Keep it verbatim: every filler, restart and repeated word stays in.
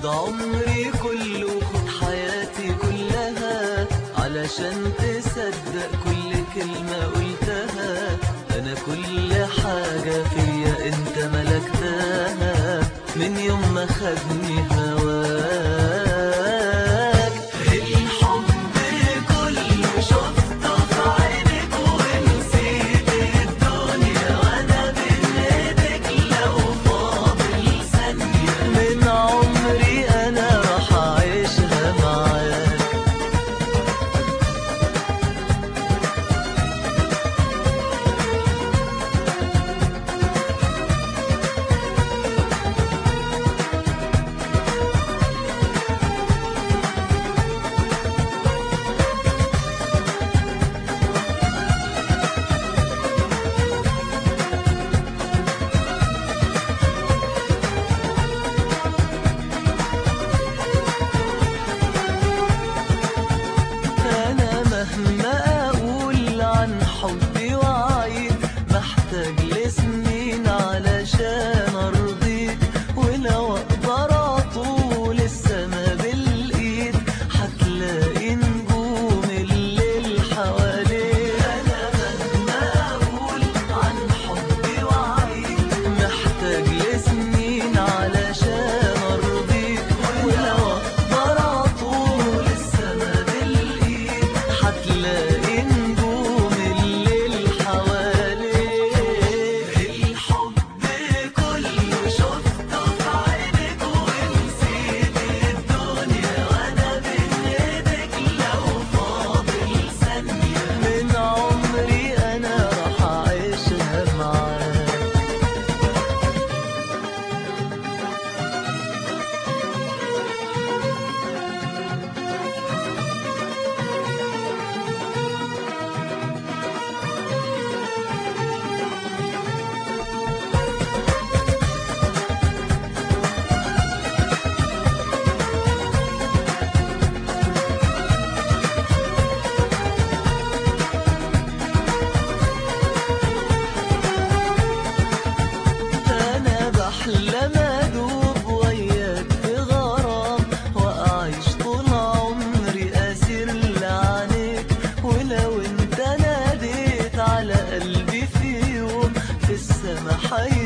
خد عمري كله وخد حياتي كلها علشان تصدق كل كلمة قلتها. أنا كل حاجة فيا أنت ملكتها من يوم ما خدني هواك. الحب كله شفته في عينك ونسيت الدنيا وأنا بين إيدك لو فاضل ثانية من عمري أنا راح أعيشها معاك. مهما أقول عن حبي وعيد محتاج لسنين علشان أرضيك، ولو أقدر أطول السما بالإيد هتلاقي نجوم الليل حواليك. أنا مهما أقول عن حبي وعيد محتاج لسنين علشان أرضيك، ولو أقدر أطول السما بالإيد هتلاقي نجوم الليل حواليك. الحب كله شفته في عينك ونسيت الدنيا وأنا بين إيدك لو فاضل ثانية من عمري أنا راح أعيشها معاك. أنا بحلم أدوب وياك في غرام وأعيش طول عمري أسير لعنيك، ولو أنت ناديت على قلبي في يوم في السما حي